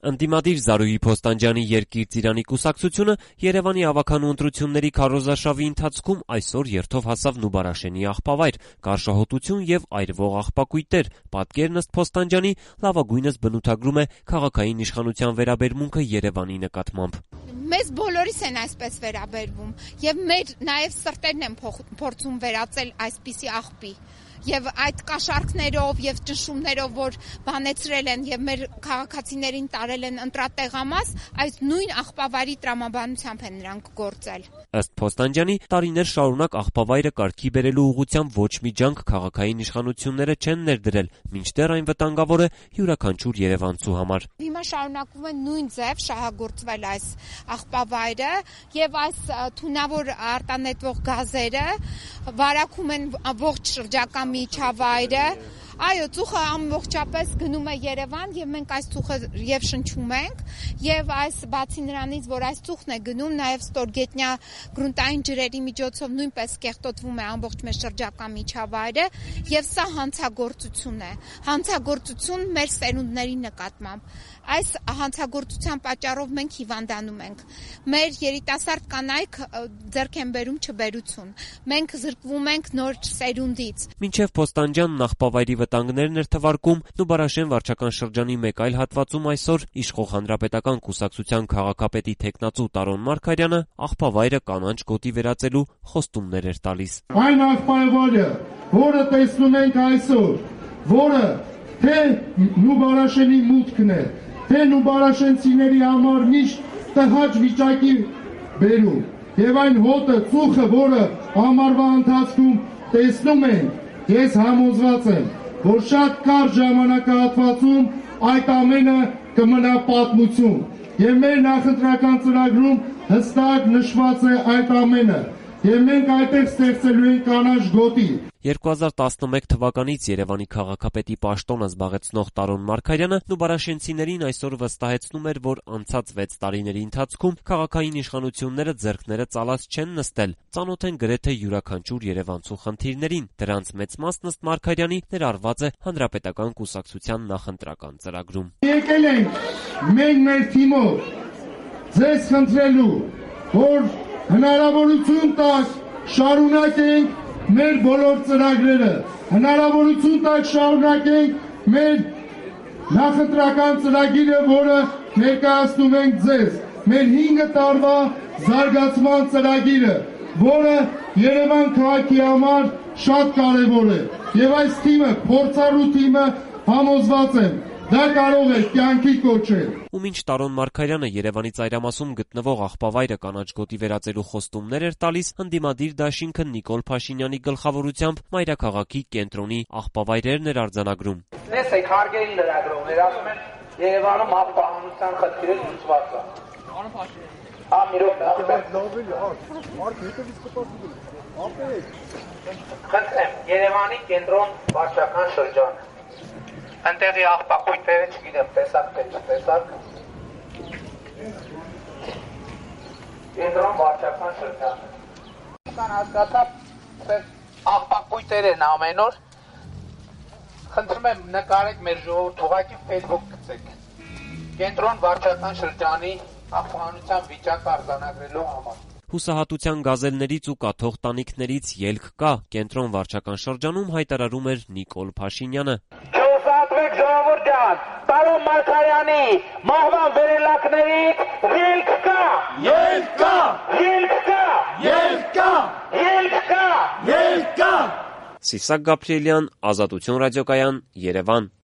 Ընդդիմադիր Զարուհի Փոստանջյանի Երկիր ծիրանի կուսակցությունը Երևանի ավագանու ընտրությունների քարոզարշավի ընթացքում այսօր երթով հասավ Նուբարաշենի աղբավայր, գարշահոտություն եւ այրվող աղբակույտեր։ Պատկերն ըստ Փոստանջյանի լավագույնս բնութագրում է քաղաքային իշխանության վերաբերմունքը Երևանի նկատմամբ։ Մեզ բոլորիս են այսպես վերաբերվում եւ մեր նաեւ սրտերն են փորձում վերածել այսպիսի աղբի։ Եվ այդ կաշառքներով եւ ճնշումներով, որ բանեցրել են եւ մեր քաղաքացիներին տարել են ընտրատեղամաս, այս նույն աղբավայրի տրամաբանությամբ են նրանք գործել։ Ըստ Փոստանջյանի, տարիներ շարունակ աղբավայրը կարգի բերելու ուղղությամբ ոչ մի ջանք քաղաքային իշխանությունները չեն ներդրել, մինչդեռ այն վտանգավոր է յուրաքանչյուր երևանցու համար։ Հիմա շարունակվում է նույն ձև շահագործվել այս աղբավայրը եւ այս թունավոր արտանետվող գազերը վարակում են ողջ շրջակա միջավայրը։ Այո, ծուխը ամբողջապես գնում է Երևան եւ մենք այս ծուխը եւ շնչում ենք եւ այս բացի նրանից, որ այս ծուխն է գնում, նաեւ ստորգետնյա գրունտային ջրերի միջոցով նույնպես կեղտոտվում է ամբողջ մեր շրջակա միջավայրը եւ սա հանցագործություն է։ Հանցագործություն մեր սերունդների նկատմամբ։ Այս հանցագործության պատճառով մենք հիվանդանում ենք։ Մեր երիտասարդ կանայք ձեռք են բերում չբերություն։ Մենք զրկվում ենք նոր սերունդից։ Մինչև Փոստանջյանն աղբավայրի վտանգներն էր թվարկում, Նուբարաշեն վարչական շրջանի մեկ այլ հատվածում այսօր իշխող Հանրապետական կուսակցության քաղաքապետի թեկնածու Տարոն Մարգարյանը աղբավայրը կանանչ գոտի վերածելու խոստումներ էր տալիս։ Այն աղբավայրը, որը տեսնում ենք այսօր, որը թե Նուբարաշենի մուտքն է, թե Նուբարաշենցիների համար միշտ տհաճ վիճակի բերում, եւ այն հոտը, ծուխը, որը ամառվա ընթացքում տեսնում ենք, ես համոզված եմ, որ շատ կարճ ժամանակահատվածում այդ ամենը կմնա պատմություն եւ մեր նախընտրական ծրագրում հստակ նշված է այդ ամենը եւ մենք այդտեղ ստեղծելու ենք կանաչ գոտի։ 2011 թվականից Երևանի քաղաքապետի պաշտոնը զբաղեցնող Տարոն Մարգարյանը Նուբարաշենցիներին այսօր վստահեցնում էր, որ անցած 6 տարիների ընթացքում քաղաքային իշխանությունները ձեռքները ծալած չեն նստել, ծանոթ են գրեթե յուրաքանչյուր երևանցու խնդիրներին։ Դրանց մեծ մասն ըստ Մարգարյանի ներառված է Հանրապետական կուսակցության նախընտրական ծրագրում։ Եկել ենք մենք մեր թիմով ձեզ խնդրելու, որ հնարավորություն տաք շարունակենք մեր բոլոր ծրագրերը, հնարավորություն տակ շարունակենք մեր նախընտրական ծրագիրը, որը ներկայացնում ենք ձեզ, մեր 5 տարվա զարգացման ծրագիրը, որը Երևան քաղաքի համար շատ կարևոր է, եւ այս թիմը, փորձառու թիմը համոզված եմ, դա կարող է կյանքի կոչել։ Ու մինչ Տարոն Մարգարյանը Երևանի ծայրամասում գտնվող աղբավայրը կանաչ գոտի վերածելու խոստումներ էր տալիս, ընդդիմադիր դաշինքը Նիկոլ Փաշինյանի գլխավորությամբ մայրաքաղաքի կենտրոնի աղբավայրերն էր արձանագրում։ Տեսեք, հարգելի լրագրողներ, ասում են Երևանում աղբահանության խնդիրը լուծված է։ Խնդրեմ, Երևանի կենտրոն վարչական շրջան։ Այնտեղի աղբակույտերը չգիտեմ, տեսակ թե չտեսակ։ Կենտրոն վարչական շրջան։ Կան հասկացա, աղբակույտեր են ամեն օր։ Խնդրում եմ նկարեք մեր ժողովուրդ, ուղղակի Facebook գցեք։ Կենտրոն վարչական շրջանի աղբահանության վիճակը արձանագրելու համար։ Հուսահատության գազելներից ու կաթող տանիքներից ելք կա, կենտրոն վարչական շրջանում հայտարարում էր Նիկոլ Փաշինյանը։ Չուսատվեք ժողովուրդ ջան, Տարոն Մարգարյանի մահվան վերելակներից ելք կա, Ելք կա, ելք կա, ելք կա, ելք կա, ելք կա։ Սիսակ Գաբրիելյան, Ազատություն ռադիոկայան, Երևան։